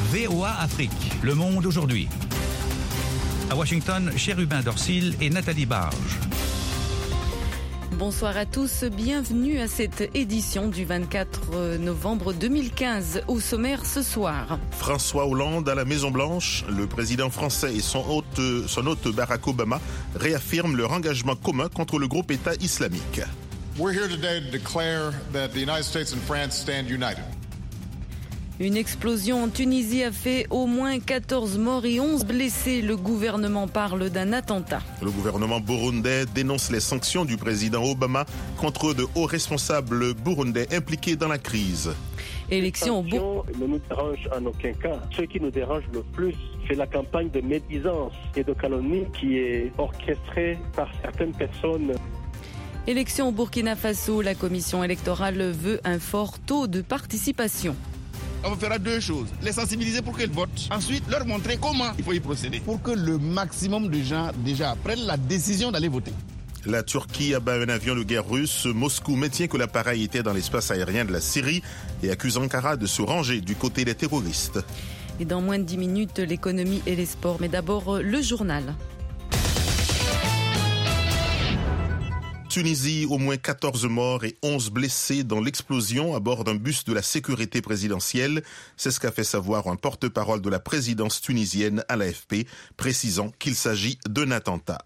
VOA Afrique, le monde aujourd'hui. À Washington, Chérubin Dorsil et Nathalie Barge. Bonsoir à tous, bienvenue à cette édition du 24 novembre 2015. Au sommaire ce soir. François Hollande à la Maison-Blanche, le président français et son hôte Barack Obama réaffirment leur engagement commun contre le groupe État islamique. We're here today to declare that the United States and France stand united. Une explosion en Tunisie a fait au moins 14 morts et 11 blessés. Le gouvernement parle d'un attentat. Le gouvernement burundais dénonce les sanctions du président Obama contre de hauts responsables burundais impliqués dans la crise. Élection Les sanctions ne nous dérangent en aucun cas. Ce qui nous dérange le plus, c'est la campagne de médisance et de calomnie qui est orchestrée par certaines personnes. Élection au Burkina Faso, la commission électorale veut un fort taux de participation. On fera deux choses. Les sensibiliser pour qu'elles votent. Ensuite, leur montrer comment il faut y procéder. Pour que le maximum de gens déjà prennent la décision d'aller voter. La Turquie abat un avion de guerre russe. Moscou maintient que l'appareil était dans l'espace aérien de la Syrie et accuse Ankara de se ranger du côté des terroristes. Et dans moins de 10 minutes, l'économie et les sports. Mais d'abord, le journal. Tunisie, au moins 14 morts et 11 blessés dans l'explosion à bord d'un bus de la sécurité présidentielle. C'est ce qu'a fait savoir un porte-parole de la présidence tunisienne à l'AFP, précisant qu'il s'agit d'un attentat.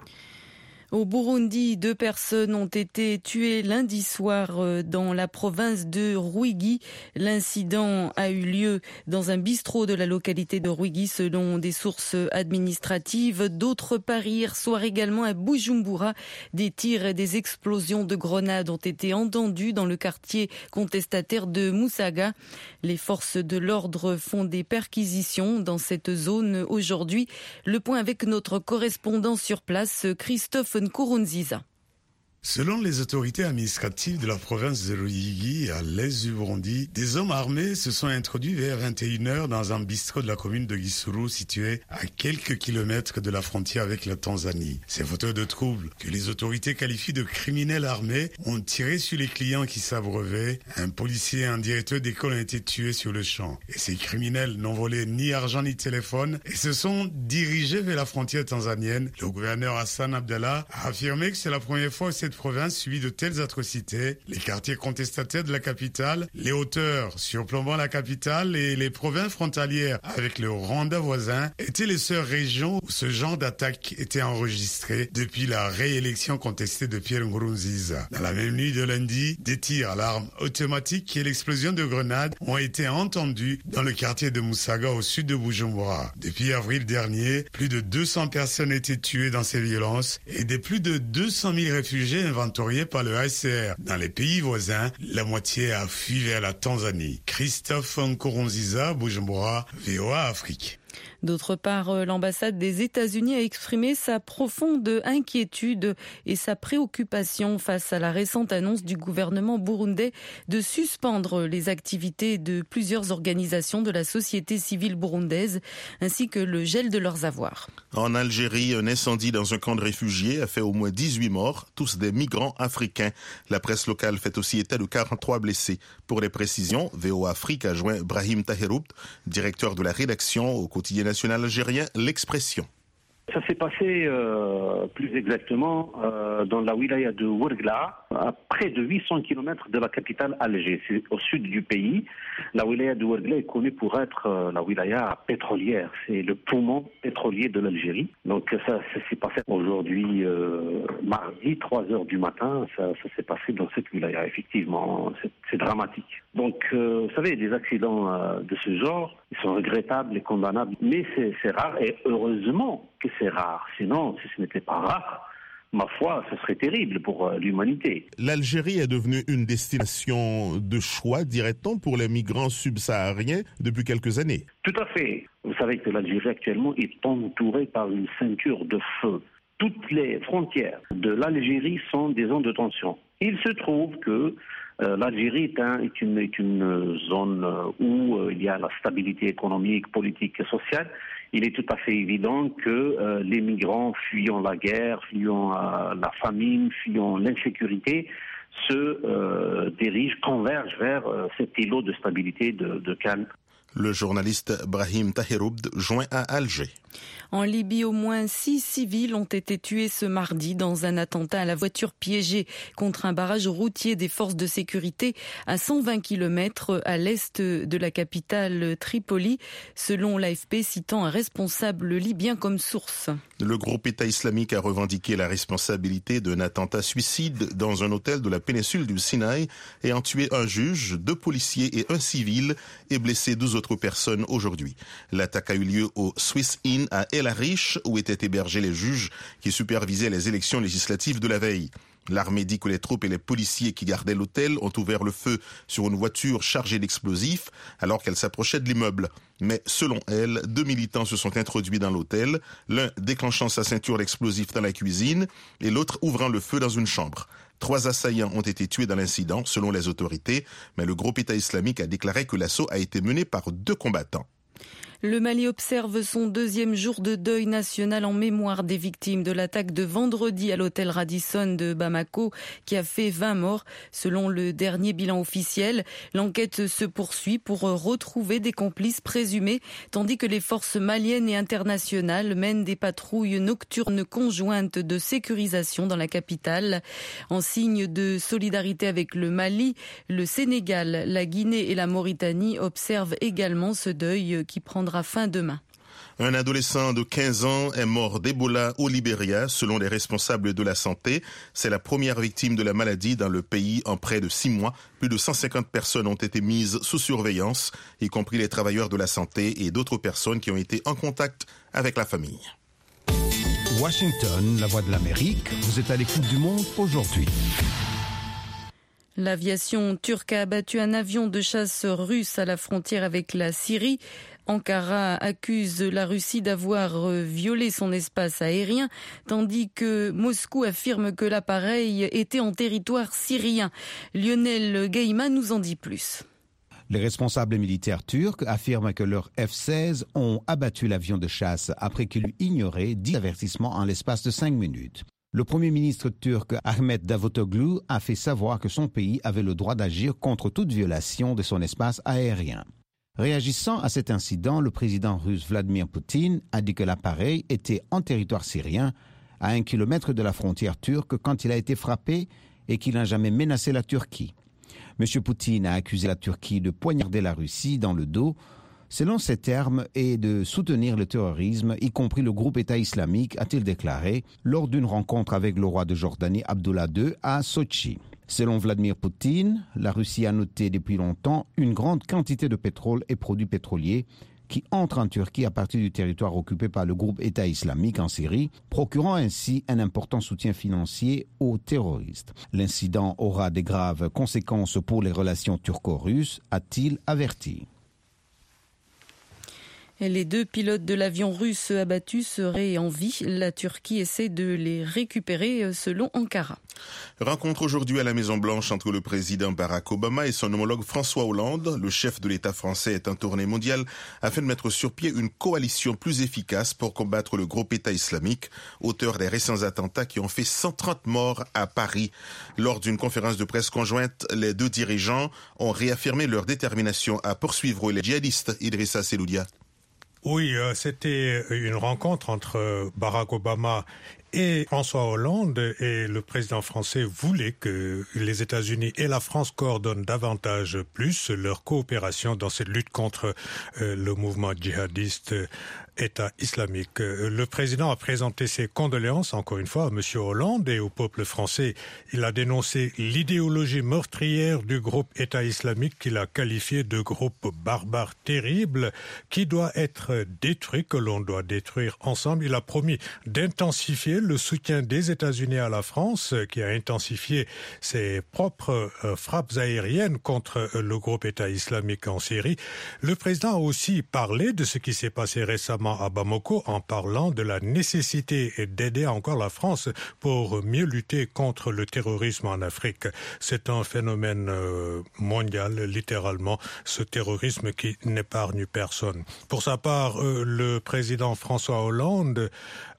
Au Burundi, 2 personnes ont été tuées lundi soir dans la province de Ruyigi. L'incident a eu lieu dans un bistrot de la localité de Ruyigi selon des sources administratives. D'autre part, hier soir également à Bujumbura, des tirs et des explosions de grenades ont été entendus dans le quartier contestataire de Musaga. Les forces de l'ordre font des perquisitions dans cette zone aujourd'hui. Le point avec notre correspondant sur place, Christophe Nkurunziza. Selon les autorités administratives de la province de Ruyigi, à l'est du Burundi, des hommes armés se sont introduits vers 21h dans un bistrot de la commune de Gisuru situé à quelques kilomètres de la frontière avec la Tanzanie. Ces fauteurs de troubles, que les autorités qualifient de criminels armés, ont tiré sur les clients qui s'abreuvaient. Un policier et un directeur d'école ont été tués sur le champ. Et ces criminels n'ont volé ni argent ni téléphone et se sont dirigés vers la frontière tanzanienne. Le gouverneur Hassan Abdallah a affirmé que c'est la première fois que cette province subit de telles atrocités. Les quartiers contestataires de la capitale, les hauteurs surplombant la capitale et les provinces frontalières avec le Rwanda voisin étaient les seules régions où ce genre d'attaque était enregistré depuis la réélection contestée de Pierre Nkurunziza. Dans la même nuit de lundi, des tirs à l'arme automatique et l'explosion de grenades ont été entendus dans le quartier de Musaga au sud de Bujumbura. Depuis avril dernier, plus de 200 personnes étaient tuées dans ces violences et des plus de 200 000 réfugiés inventoriés par le HCR. Dans les pays voisins, la moitié a fui vers la Tanzanie. Christophe Nkurunziza, Bujumbura, VOA Afrique. D'autre part, l'ambassade des États-Unis a exprimé sa profonde inquiétude et sa préoccupation face à la récente annonce du gouvernement burundais de suspendre les activités de plusieurs organisations de la société civile burundaise ainsi que le gel de leurs avoirs. En Algérie, un incendie dans un camp de réfugiés a fait au moins 18 morts, tous des migrants africains. La presse locale fait aussi état de 43 blessés. Pour les précisions, VOA Afrique a joint Brahim Taheroubt, directeur de la rédaction au quotidien national algérien L'Expression. Ça s'est passé plus exactement dans la wilaya de Ouargla, à près de 800 km de la capitale Alger. C'est au sud du pays. La wilaya de Ouargla est connue pour être la wilaya pétrolière. C'est le poumon pétrolier de l'Algérie. Donc ça s'est passé aujourd'hui, mardi, 3h du matin. Ça s'est passé dans cette wilaya. Effectivement, c'est dramatique. Donc, vous savez, des accidents de ce genre, ils sont regrettables et condamnables. Mais c'est rare et heureusement que c'est rare. Sinon, si ce n'était pas rare, ma foi, ce serait terrible pour l'humanité. L'Algérie est devenue une destination de choix, dirait-on, pour les migrants subsahariens depuis quelques années. Tout à fait. Vous savez que l'Algérie actuellement est entourée par une ceinture de feu. Toutes les frontières de l'Algérie sont des zones de tension. Il se trouve que l'Algérie est une zone où il y a la stabilité économique, politique et sociale. Il est tout à fait évident que les migrants fuyant la guerre, fuyant la famine, fuyant l'insécurité, convergent vers cet îlot de stabilité, de calme. Le journaliste Brahim Taheroubd joint à Alger. En Libye, au moins 6 civils ont été tués ce mardi dans un attentat à la voiture piégée contre un barrage routier des forces de sécurité à 120 km à l'est de la capitale Tripoli, selon l'AFP citant un responsable libyen comme source. Le groupe État islamique a revendiqué la responsabilité d'un attentat suicide dans un hôtel de la péninsule du Sinaï ayant tué un juge, 2 policiers et un civil et blessé 12 autres personnes aujourd'hui. L'attaque a eu lieu au Swiss Inn à El Arish où étaient hébergés les juges qui supervisaient les élections législatives de la veille. L'armée dit que les troupes et les policiers qui gardaient l'hôtel ont ouvert le feu sur une voiture chargée d'explosifs alors qu'elle s'approchait de l'immeuble. Mais selon elle, 2 militants se sont introduits dans l'hôtel, l'un déclenchant sa ceinture d'explosifs dans la cuisine et l'autre ouvrant le feu dans une chambre. 3 assaillants ont été tués dans l'incident, selon les autorités, mais le groupe État islamique a déclaré que l'assaut a été mené par 2 combattants. Le Mali observe son 2e jour de deuil national en mémoire des victimes de l'attaque de vendredi à l'hôtel Radisson de Bamako qui a fait 20 morts. Selon le dernier bilan officiel, l'enquête se poursuit pour retrouver des complices présumés, tandis que les forces maliennes et internationales mènent des patrouilles nocturnes conjointes de sécurisation dans la capitale. En signe de solidarité avec le Mali, le Sénégal, la Guinée et la Mauritanie observent également ce deuil qui prendra fin demain. Un adolescent de 15 ans est mort d'Ebola au Libéria, selon les responsables de la santé. C'est la première victime de la maladie dans le pays en près de 6 mois. Plus de 150 personnes ont été mises sous surveillance, y compris les travailleurs de la santé et d'autres personnes qui ont été en contact avec la famille. Washington, la voix de l'Amérique, vous êtes à l'écoute du monde aujourd'hui. L'aviation turque a abattu un avion de chasse russe à la frontière avec la Syrie. Ankara accuse la Russie d'avoir violé son espace aérien, tandis que Moscou affirme que l'appareil était en territoire syrien. Lionel Gaiman nous en dit plus. Les responsables militaires turcs affirment que leurs F-16 ont abattu l'avion de chasse après qu'il eut ignoré 10 avertissements en l'espace de 5 minutes. Le Premier ministre turc Ahmet Davutoglu a fait savoir que son pays avait le droit d'agir contre toute violation de son espace aérien. Réagissant à cet incident, le président russe Vladimir Poutine a dit que l'appareil était en territoire syrien, à 1 kilomètre de la frontière turque quand il a été frappé et qu'il n'a jamais menacé la Turquie. M. Poutine a accusé la Turquie de poignarder la Russie dans le dos, selon ses termes, et de soutenir le terrorisme, y compris le groupe État islamique, a-t-il déclaré, lors d'une rencontre avec le roi de Jordanie Abdullah II à Sochi. Selon Vladimir Poutine, la Russie a noté depuis longtemps une grande quantité de pétrole et produits pétroliers qui entrent en Turquie à partir du territoire occupé par le groupe État islamique en Syrie, procurant ainsi un important soutien financier aux terroristes. L'incident aura de graves conséquences pour les relations turco-russes, a-t-il averti. Les 2 pilotes de l'avion russe abattu seraient en vie. La Turquie essaie de les récupérer selon Ankara. Rencontre aujourd'hui à la Maison-Blanche entre le président Barack Obama et son homologue François Hollande. Le chef de l'État français est en tournée mondiale afin de mettre sur pied une coalition plus efficace pour combattre le groupe État islamique, auteur des récents attentats qui ont fait 130 morts à Paris. Lors d'une conférence de presse conjointe, les 2 dirigeants ont réaffirmé leur détermination à poursuivre les djihadistes. Idrissa Seloudia. Oui, c'était une rencontre entre Barack Obama et François Hollande, et le président français voulait que les États-Unis et la France coordonnent davantage plus leur coopération dans cette lutte contre le mouvement djihadiste État islamique. Le président a présenté ses condoléances, encore une fois, à M. Hollande et au peuple français. Il a dénoncé l'idéologie meurtrière du groupe État islamique qu'il a qualifié de groupe barbare terrible qui doit être détruit, que l'on doit détruire ensemble. Il a promis d'intensifier le soutien des États-Unis à la France, qui a intensifié ses propres frappes aériennes contre le groupe État islamique en Syrie. Le président a aussi parlé de ce qui s'est passé récemment à Bamako en parlant de la nécessité d'aider encore la France pour mieux lutter contre le terrorisme en Afrique. C'est un phénomène mondial, littéralement, ce terrorisme qui n'épargne personne. Pour sa part, le président François Hollande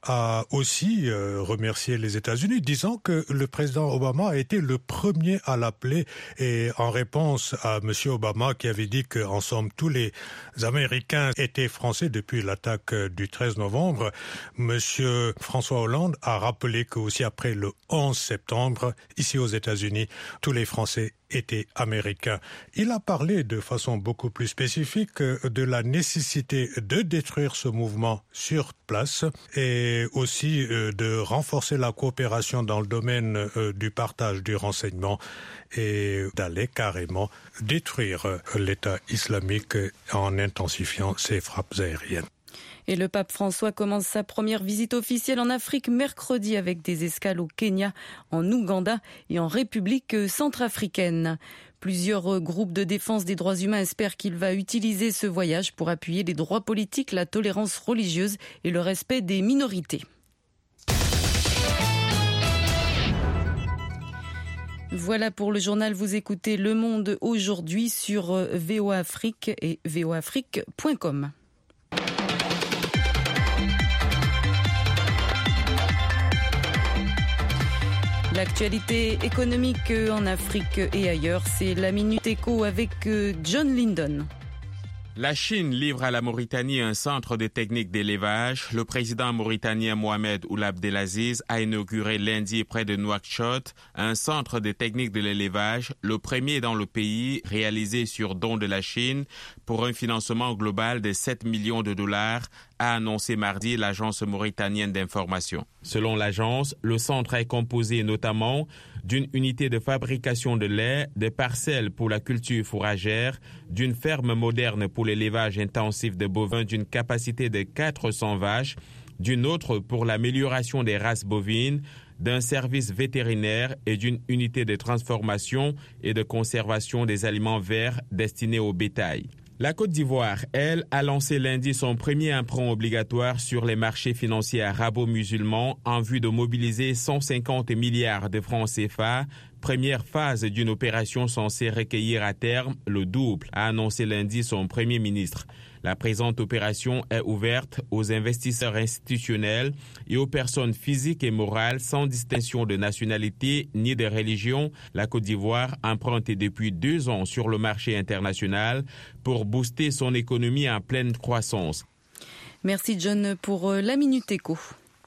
a aussi remercié les États-Unis, disant que le président Obama a été le premier à l'appeler, et en réponse à M. Obama qui avait dit qu'en somme tous les Américains étaient français depuis l'attaque du 13 novembre, M. François Hollande a rappelé qu'aussi après le 11 septembre, ici aux États-Unis, tous les Français étaient américains. Il a parlé de façon beaucoup plus spécifique de la nécessité de détruire ce mouvement sur place et aussi de renforcer la coopération dans le domaine du partage du renseignement et d'aller carrément détruire l'État islamique en intensifiant ses frappes aériennes. Et le pape François commence sa première visite officielle en Afrique mercredi avec des escales au Kenya, en Ouganda et en République centrafricaine. Plusieurs groupes de défense des droits humains espèrent qu'il va utiliser ce voyage pour appuyer les droits politiques, la tolérance religieuse et le respect des minorités. Voilà pour le journal. Vous écoutez Le Monde aujourd'hui sur VOA Afrique et voaafrique.com. L'actualité économique en Afrique et ailleurs, c'est la Minute Éco avec John Lindon. La Chine livre à la Mauritanie un centre de technique d'élevage. Le président mauritanien Mohamed Ould Abdelaziz a inauguré lundi près de Nouakchott un centre de technique de l'élevage, le premier dans le pays, réalisé sur don de la Chine pour un financement global de 7 millions de dollars, a annoncé mardi l'agence mauritanienne d'information. Selon l'agence, le centre est composé notamment d'une unité de fabrication de lait, de parcelles pour la culture fourragère, d'une ferme moderne pour l'élevage intensif de bovins d'une capacité de 400 vaches, d'une autre pour l'amélioration des races bovines, d'un service vétérinaire et d'une unité de transformation et de conservation des aliments verts destinés au bétail. La Côte d'Ivoire, elle, a lancé lundi son premier emprunt obligatoire sur les marchés financiers arabo-musulmans en vue de mobiliser 150 milliards de francs CFA, première phase d'une opération censée recueillir à terme le double, a annoncé lundi son Premier ministre. La présente opération est ouverte aux investisseurs institutionnels et aux personnes physiques et morales sans distinction de nationalité ni de religion. La Côte d'Ivoire emprunte depuis 2 ans sur le marché international pour booster son économie en pleine croissance. Merci John pour la Minute Éco.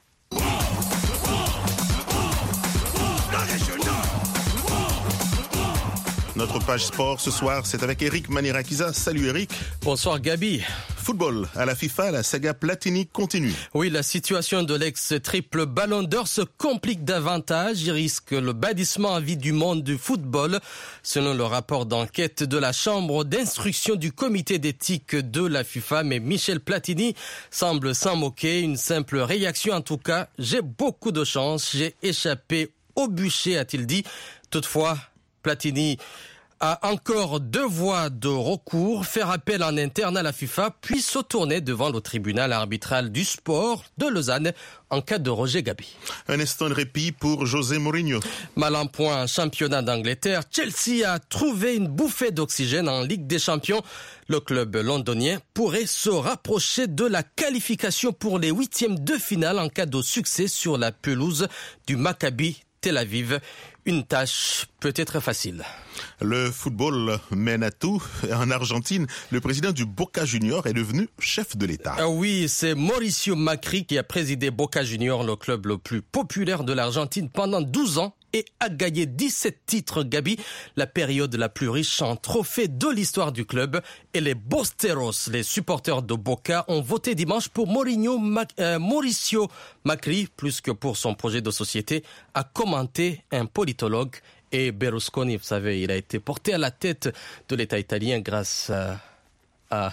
Notre page sport ce soir, c'est avec Eric Manirakiza. Salut Eric. Bonsoir Gabi. Football, à la FIFA, la saga Platini continue. Oui, la situation de l'ex-triple ballon d'or se complique davantage. Il risque le bannissement à vie du monde du football. Selon le rapport d'enquête de la chambre d'instruction du comité d'éthique de la FIFA, mais Michel Platini semble s'en moquer. Une simple réaction en tout cas. J'ai beaucoup de chance, j'ai échappé au bûcher, a-t-il dit. Toutefois, Platini a encore 2 voies de recours, faire appel en interne à la FIFA, puis se tourner devant le tribunal arbitral du sport de Lausanne en cas de rejet, Gabi. Un instant de répit pour José Mourinho. Mal en point en championnat d'Angleterre, Chelsea a trouvé une bouffée d'oxygène en Ligue des Champions. Le club londonien pourrait se rapprocher de la qualification pour les 8e de finale en cas de succès sur la pelouse du Maccabi Tel Aviv. Une tâche peut-être facile. Le football mène à tout. En Argentine, le président du Boca Juniors est devenu chef de l'État. Oui, c'est Mauricio Macri qui a présidé Boca Juniors, le club le plus populaire de l'Argentine pendant 12 ans et a gagné 17 titres, Gabi, la période la plus riche en trophées de l'histoire du club. Et les Bosteros, les supporters de Boca, ont voté dimanche pour Mauricio Macri, plus que pour son projet de société, a commenté un politologue. Et Berlusconi, vous savez, il a été porté à la tête de l'État italien grâce à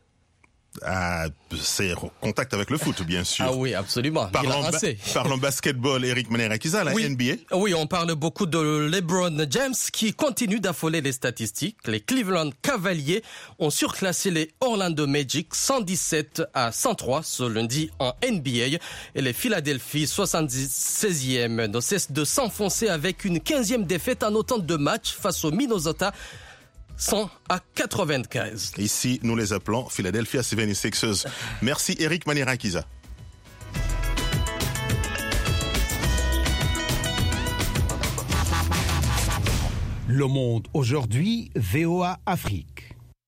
ses contacts avec le foot, bien sûr. Ah oui, absolument. Parlons basketball, Eric Manirakiza, la NBA. Oui, on parle beaucoup de LeBron James qui continue d'affoler les statistiques. Les Cleveland Cavaliers ont surclassé les Orlando Magic 117-103 ce lundi en NBA. Et les Philadelphie 76e ne cessent de s'enfoncer avec une 15e défaite en autant de matchs face au Minnesota 100-95. Ici, nous les appelons Philadelphia 76ers. Merci Eric Manirakiza. Le Monde aujourd'hui, VOA Afrique.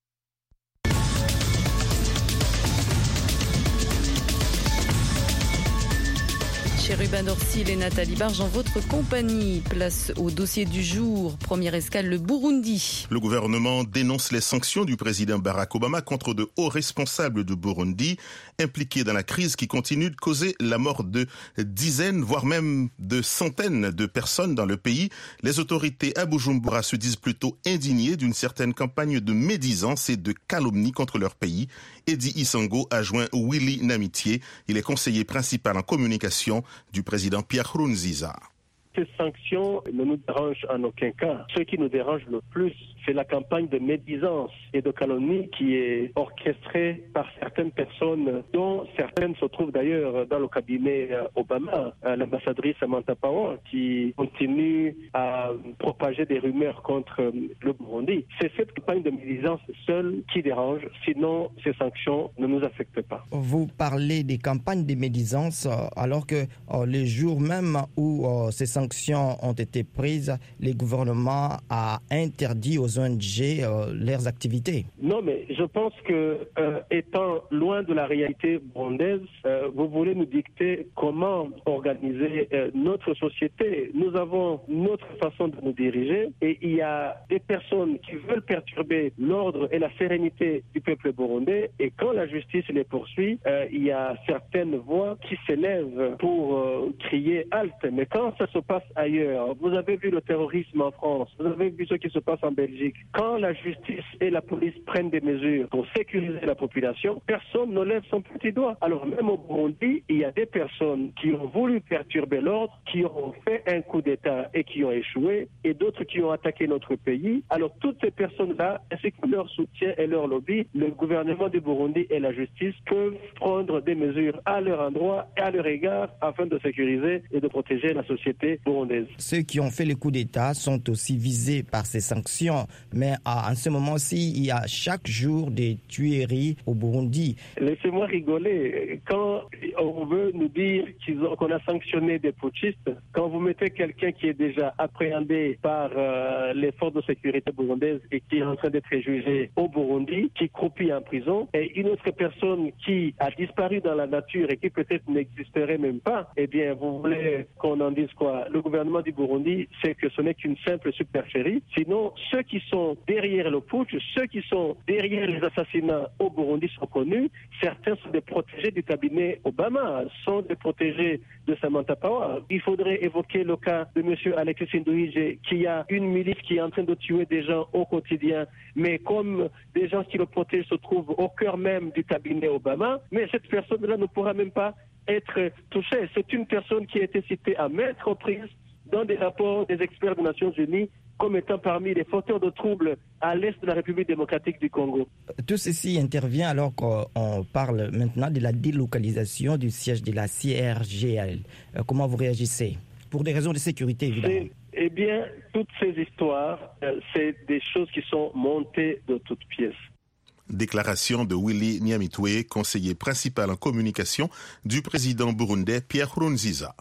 Chérubin Dorsil et Nathalie Barge en votre compagnie. Place au dossier du jour. Première escale, le Burundi. Le gouvernement dénonce les sanctions du président Barack Obama contre de hauts responsables du Burundi impliqués dans la crise qui continue de causer la mort de dizaines, voire même de centaines de personnes dans le pays. Les autorités à Bujumbura se disent plutôt indignées d'une certaine campagne de médisance et de calomnie contre leur pays. Eddie Isango a joint Willy Namitié. Il est conseiller principal en communication du président Pierre Nkurunziza. Ces sanctions ne nous dérangent en aucun cas. Ce qui nous dérange le plus, c'est la campagne de médisance et de calomnie qui est orchestrée par certaines personnes, dont certaines se trouvent d'ailleurs dans le cabinet Obama, l'ambassadrice Samantha Power, qui continue à propager des rumeurs contre le Burundi. C'est cette campagne de médisance seule qui dérange, sinon ces sanctions ne nous affectent pas. Vous parlez des campagnes de médisance alors que les jours même où ces sanctions ont été prises, le gouvernement a interdit aux ONG leurs activités. Non, mais je pense que, étant loin de la réalité burundaise, vous voulez nous dicter comment organiser notre société. Nous avons notre façon de nous diriger et il y a des personnes qui veulent perturber l'ordre et la sérénité du peuple burundais, et quand la justice les poursuit, il y a certaines voix qui s'élèvent pour crier halte. Mais quand ça se passe ailleurs, vous avez vu le terrorisme en France, vous avez vu ce qui se passe en Belgique. Quand la justice et la police prennent des mesures pour sécuriser la population, personne ne lève son petit doigt. Alors même au Burundi, il y a des personnes qui ont voulu perturber l'ordre, qui ont fait un coup d'État et qui ont échoué, et d'autres qui ont attaqué notre pays. Alors toutes ces personnes-là, ainsi que leur soutien et leur lobby, le gouvernement du Burundi et la justice peuvent prendre des mesures à leur endroit et à leur égard afin de sécuriser et de protéger la société burundaise. Ceux qui ont fait le coup d'État sont aussi visés par ces sanctions, mais en ce moment-ci, il y a chaque jour des tueries au Burundi. Laissez-moi rigoler. Quand on veut nous dire qu'on a sanctionné des putschistes, quand vous mettez quelqu'un qui est déjà appréhendé par les forces de sécurité burundaises et qui est en train d'être jugé au Burundi, qui croupit en prison, et une autre personne qui a disparu dans la nature et qui peut-être n'existerait même pas, eh bien, vous voulez qu'on en dise quoi? Le gouvernement du Burundi sait que ce n'est qu'une simple supercherie. Sinon, ceux qui sont derrière le putsch, ceux qui sont derrière les assassinats au Burundi sont connus. Certains sont des protégés du cabinet Obama, sont des protégés de Samantha Power. Il faudrait évoquer le cas de M. Alexis Nduhije, qui a une milice qui est en train de tuer des gens au quotidien, mais comme des gens qui le protègent se trouvent au cœur même du cabinet Obama, mais cette personne-là ne pourra même pas être touchée. C'est une personne qui a été citée à maintes reprises dans des rapports des experts des Nations Unies comme étant parmi les fauteurs de troubles à l'est de la République démocratique du Congo. Tout ceci intervient alors qu'on parle maintenant de la délocalisation du siège de la CIRGL. Comment vous réagissez? Pour des raisons de sécurité, évidemment. Eh bien, toutes ces histoires, c'est des choses qui sont montées de toutes pièces. Déclaration de Willy Nyamitwe, conseiller principal en communication du président burundais Pierre Nkurunziza.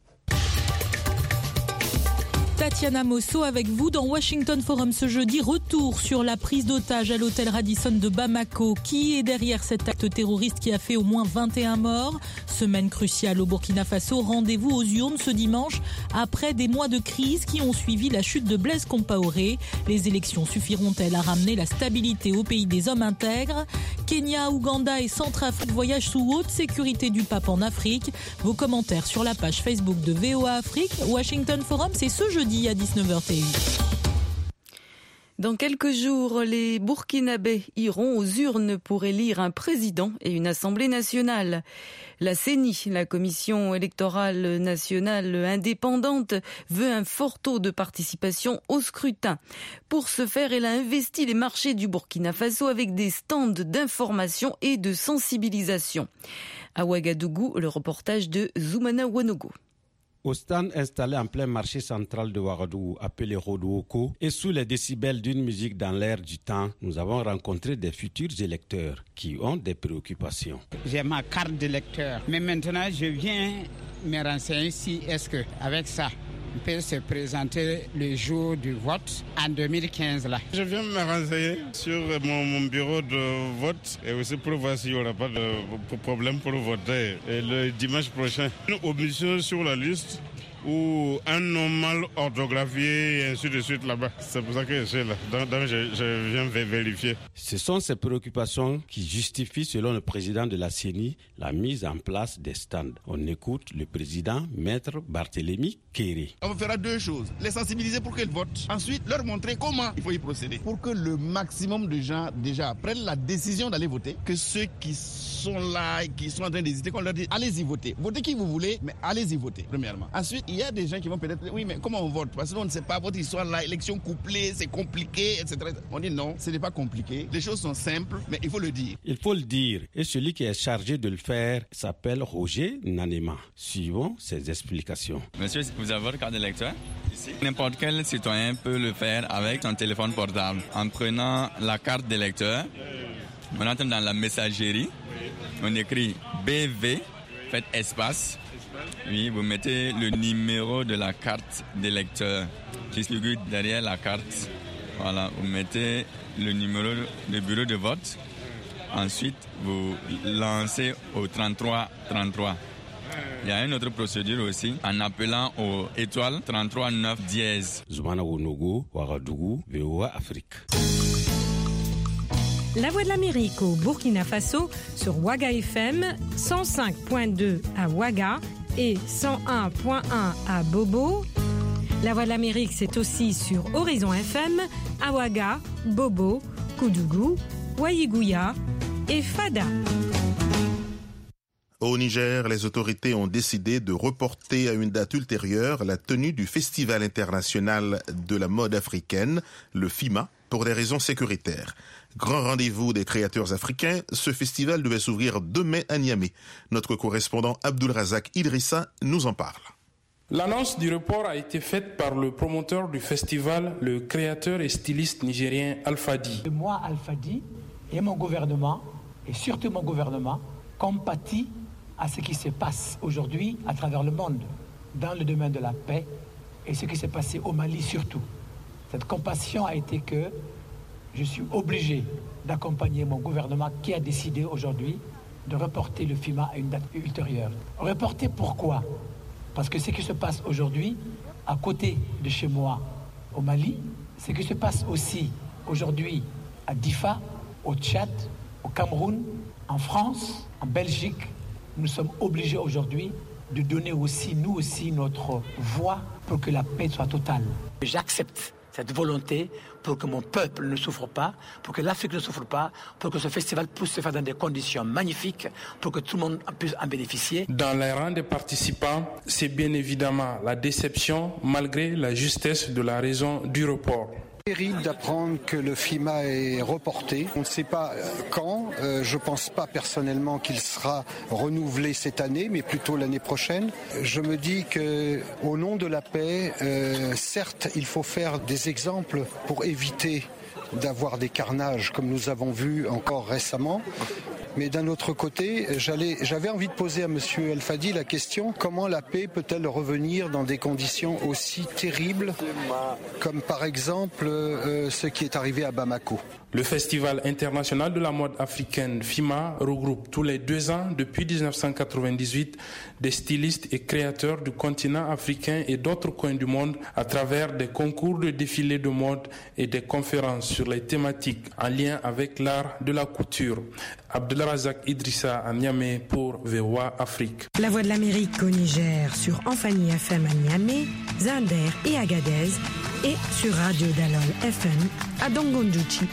Tatiana Mosso avec vous dans Washington Forum ce jeudi. Retour sur la prise d'otage à l'hôtel Radisson de Bamako. Qui est derrière cet acte terroriste qui a fait au moins 21 morts? Semaine cruciale au Burkina Faso. Rendez-vous aux urnes ce dimanche après des mois de crise qui ont suivi la chute de Blaise Compaoré. Les élections suffiront-elles à ramener la stabilité au pays des hommes intègres? Kenya, Ouganda et Centrafrique voyagent sous haute sécurité du pape en Afrique. Vos commentaires sur la page Facebook de VOA Afrique. Washington Forum, c'est ce jeudi à 19h01. Dans quelques jours, les Burkinabés iront aux urnes pour élire un président et une assemblée nationale. La CENI, la Commission électorale nationale indépendante, veut un fort taux de participation au scrutin. Pour ce faire, elle a investi les marchés du Burkina Faso avec des stands d'information et de sensibilisation. À Ouagadougou, le reportage de Zoumana Wanogo. Au stand installé en plein marché central de Ouagadougou, appelé Rodouoko, et sous les décibels d'une musique dans l'air du temps, nous avons rencontré des futurs électeurs qui ont des préoccupations. J'ai ma carte d'électeur, mais maintenant je viens me renseigner si est-ce que avec ça, peut se présenter le jour du vote en 2015 là. Je viens me renseigner sur mon bureau de vote et aussi pour voir s'il n'y aura pas de problème pour voter. Et le dimanche prochain, une omission sur la liste ou un nom mal orthographié et ainsi de suite là-bas. C'est pour ça que je suis là. Donc je viens vérifier. Ce sont ces préoccupations qui justifient, selon le président de la CENI, la mise en place des stands. On écoute le président, Maître Barthélémy Kéré. On fera deux choses. Les sensibiliser pour qu'ils votent. Ensuite, leur montrer comment il faut y procéder. Pour que le maximum de gens déjà prennent la décision d'aller voter. Que ceux qui sont là et qui sont en train d'hésiter, qu'on leur dise allez-y voter. Votez qui vous voulez, mais allez-y voter, premièrement. Ensuite, il y a des gens qui vont peut-être dire oui, mais comment on vote? Parce qu'on ne sait pas votre histoire là, élection couplée, c'est compliqué, etc. On dit non, ce n'est pas compliqué. Les choses sont simples, mais il faut le dire. Il faut le dire. Et celui qui est chargé de le faire s'appelle Roger Nanema. Suivons ses explications. Monsieur, vous avez votre carte d'électeur ici? N'importe quel citoyen peut le faire avec son téléphone portable. En prenant la carte d'électeur, on entre dans la messagerie, on écrit BV, faites espace. Oui, vous mettez le numéro de la carte d'électeur qui figure derrière la carte. Voilà, vous mettez le numéro de bureau de vote. Ensuite, vous lancez au 3333. Il y a une autre procédure aussi, en appelant au étoile 33 9 dièse. Zoumana Wonogo, Ouagadougou, VOA Afrique. La Voix de l'Amérique au Burkina Faso sur Ouaga FM, 105.2 à Ouaga et 101.1 à Bobo. La Voix de l'Amérique, c'est aussi sur Horizon FM, à Ouaga, Bobo, Koudougou, Ouaïgouya et Fada. Au Niger, les autorités ont décidé de reporter à une date ultérieure la tenue du Festival international de la mode africaine, le FIMA, pour des raisons sécuritaires. Grand rendez-vous des créateurs africains, ce festival devait s'ouvrir demain à Niamey. Notre correspondant Abdulrazak Idrissa nous en parle. L'annonce du report a été faite par le promoteur du festival, le créateur et styliste nigérien Alfadi. Moi, Alfadi, et mon gouvernement, et surtout mon gouvernement, compatit à ce qui se passe aujourd'hui à travers le monde, dans le domaine de la paix, et ce qui s'est passé au Mali surtout. Cette compassion a été que je suis obligé d'accompagner mon gouvernement qui a décidé aujourd'hui de reporter le FIMA à une date ultérieure. Reporter pourquoi? Parce que ce qui se passe aujourd'hui, à côté de chez moi, au Mali, ce qui se passe aussi aujourd'hui à Difa, au Tchad, au Cameroun, en France, en Belgique, nous sommes obligés aujourd'hui de donner aussi, nous aussi, notre voix pour que la paix soit totale. J'accepte cette volonté pour que mon peuple ne souffre pas, pour que l'Afrique ne souffre pas, pour que ce festival puisse se faire dans des conditions magnifiques, pour que tout le monde puisse en bénéficier. Dans les rangs des participants, c'est bien évidemment la déception malgré la justesse de la raison du report. Terrible d'apprendre que le FIMA est reporté. On ne sait pas quand. Je ne pense pas personnellement qu'il sera renouvelé cette année, mais plutôt l'année prochaine. Je me dis qu'au nom de la paix, certes, il faut faire des exemples pour éviter d'avoir des carnages comme nous avons vu encore récemment. Mais d'un autre côté, j'avais envie de poser à M. Alfadi la question, comment la paix peut-elle revenir dans des conditions aussi terribles comme par exemple ce qui est arrivé à Bamako? Le Festival international de la mode africaine FIMA regroupe tous les 2 ans depuis 1998 des stylistes et créateurs du continent africain et d'autres coins du monde à travers des concours de défilés de mode et des conférences sur les thématiques en lien avec l'art de la couture. Abdulrazak Idrissa à Niamey pour VOA Afrique. La Voix de l'Amérique au Niger sur Amphani FM à Niamey, Zander et Agadez et sur Radio Dalol FM à Dongondouchi.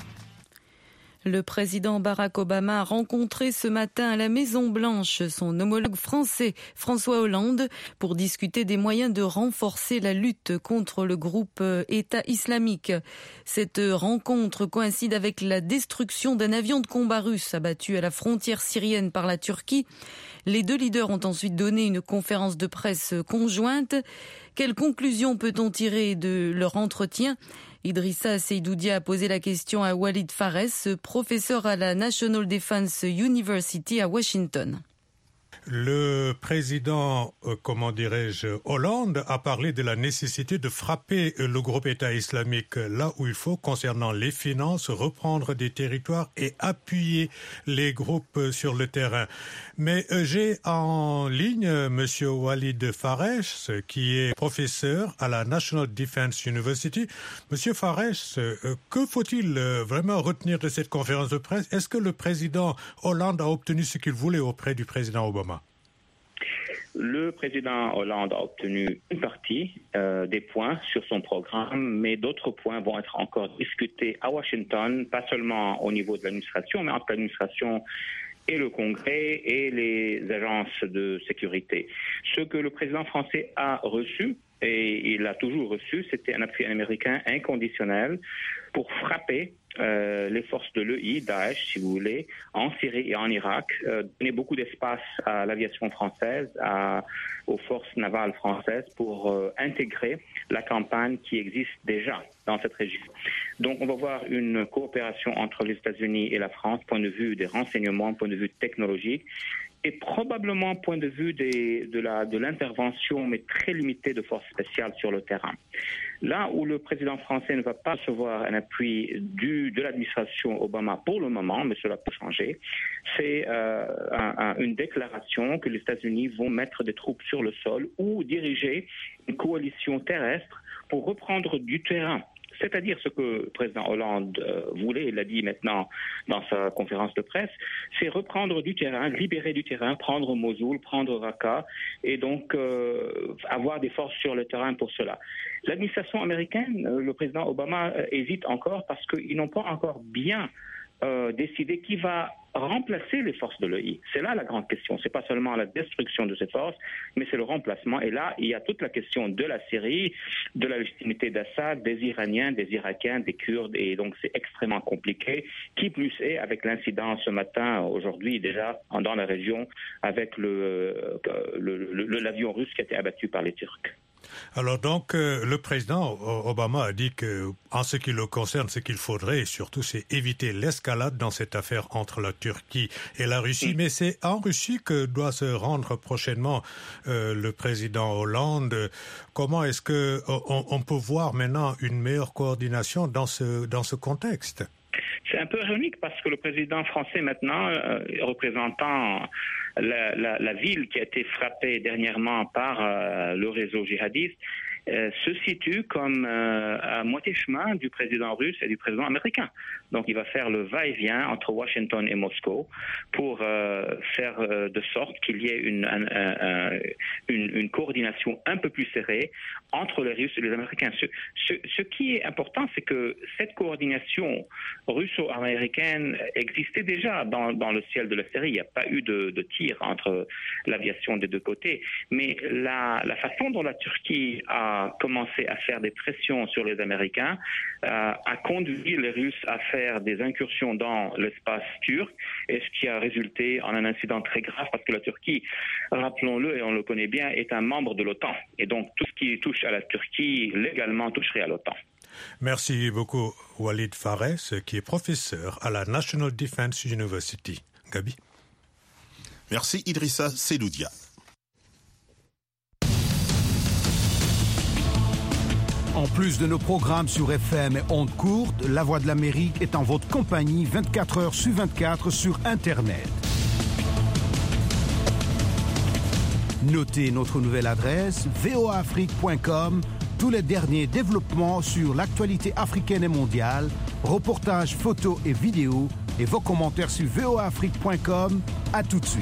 Le président Barack Obama a rencontré ce matin à la Maison-Blanche son homologue français François Hollande pour discuter des moyens de renforcer la lutte contre le groupe État islamique. Cette rencontre coïncide avec la destruction d'un avion de combat russe abattu à la frontière syrienne par la Turquie. Les deux leaders ont ensuite donné une conférence de presse conjointe. Quelles conclusions peut-on tirer de leur entretien ? Idrissa Seydoudia a posé la question à Walid Fares, professeur à la National Defense University à Washington. Le président, Hollande a parlé de la nécessité de frapper le groupe État islamique là où il faut concernant les finances, reprendre des territoires et appuyer les groupes sur le terrain. Mais j'ai en ligne Monsieur Walid Faresh, qui est professeur à la National Defense University. Monsieur Faresh, que faut-il vraiment retenir de cette conférence de presse? Est-ce que le président Hollande a obtenu ce qu'il voulait auprès du président Obama? Le président Hollande a obtenu une partie des points sur son programme, mais d'autres points vont être encore discutés à Washington, pas seulement au niveau de l'administration, mais entre l'administration et le Congrès et les agences de sécurité. Ce que le président français a reçu, et il a toujours reçu, c'était un appui américain inconditionnel pour frapper les forces de l'EI, Daesh, si vous voulez, en Syrie et en Irak, donner beaucoup d'espace à l'aviation française, aux forces navales françaises pour intégrer la campagne qui existe déjà dans cette région. Donc on va voir une coopération entre les États-Unis et la France, point de vue des renseignements, point de vue technologique, et probablement point de vue de l'intervention, mais très limitée, de forces spéciales sur le terrain. Là où le président français ne va pas recevoir un appui de l'administration Obama pour le moment, mais cela peut changer, c'est une déclaration que les États-Unis vont mettre des troupes sur le sol ou diriger une coalition terrestre pour reprendre du terrain. C'est-à-dire ce que le président Hollande voulait, il l'a dit maintenant dans sa conférence de presse, c'est reprendre du terrain, libérer du terrain, prendre Mossoul, prendre Raqqa, et donc avoir des forces sur le terrain pour cela. L'administration américaine, le président Obama hésite encore parce qu'ils n'ont pas encore bien décidé qui va remplacer les forces de l'EI. C'est là la grande question. C'est pas seulement la destruction de ces forces, mais c'est le remplacement. Et là, il y a toute la question de la Syrie, de la légitimité d'Assad, des Iraniens, des Irakiens, des Kurdes, et donc c'est extrêmement compliqué. Qui plus est, avec l'incident ce matin, aujourd'hui déjà, dans la région, avec l'avion russe qui a été abattu par les Turcs. Alors donc, le président Obama a dit que, en ce qui le concerne, ce qu'il faudrait, surtout, c'est éviter l'escalade dans cette affaire entre la Turquie et la Russie. Mais c'est en Russie que doit se rendre prochainement le président Hollande. Comment est-ce que on peut voir maintenant une meilleure coordination dans ce contexte? C'est un peu ironique parce que le président français maintenant, représentant la ville qui a été frappée dernièrement par le réseau djihadiste, se situe comme à moitié chemin du président russe et du président américain. Donc il va faire le va-et-vient entre Washington et Moscou pour faire de sorte qu'il y ait une coordination un peu plus serrée entre les Russes et les Américains. Ce qui est important, c'est que cette coordination russo-américaine existait déjà dans le ciel de la Syrie. Il n'y a pas eu de tir entre l'aviation des deux côtés. Mais la façon dont la Turquie a commencé à faire des pressions sur les Américains a conduit les Russes à faire des incursions dans l'espace turc, et ce qui a résulté en un incident très grave parce que la Turquie, rappelons-le et on le connaît bien, est un membre de l'OTAN. Et donc tout ce qui touche à la Turquie légalement toucherait à l'OTAN. Merci beaucoup Walid Fares, qui est professeur à la National Defense University. Gabi. Merci Idrissa Sedoudia. En plus de nos programmes sur FM et ondes courtes, La Voix de l'Amérique est en votre compagnie 24 heures sur 24 sur Internet. Notez notre nouvelle adresse voaafrique.com, tous les derniers développements sur l'actualité africaine et mondiale, reportages, photos et vidéos, et vos commentaires sur voaafrique.com. À tout de suite.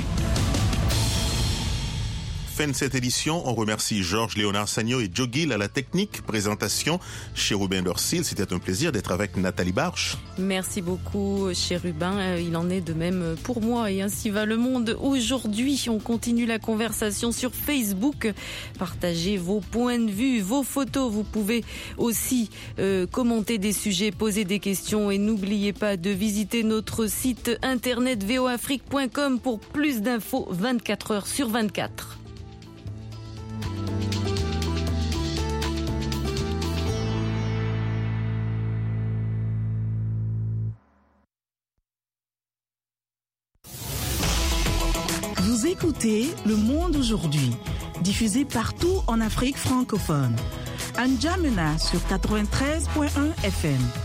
Fin de cette édition, on remercie Georges Léonard Sagno et Joe Gill à la technique. Présentation, Chérubin Dorsil. C'était un plaisir d'être avec Nathalie Barche. Merci beaucoup, Chérubin. Il en est de même pour moi, et ainsi va le monde aujourd'hui. On continue la conversation sur Facebook. Partagez vos points de vue, vos photos. Vous pouvez aussi commenter des sujets, poser des questions, et n'oubliez pas de visiter notre site internet voaafrique.com pour plus d'infos 24 heures sur 24. Vous écoutez Le Monde aujourd'hui, diffusé partout en Afrique francophone. À N'Djamena sur 93.1 FM.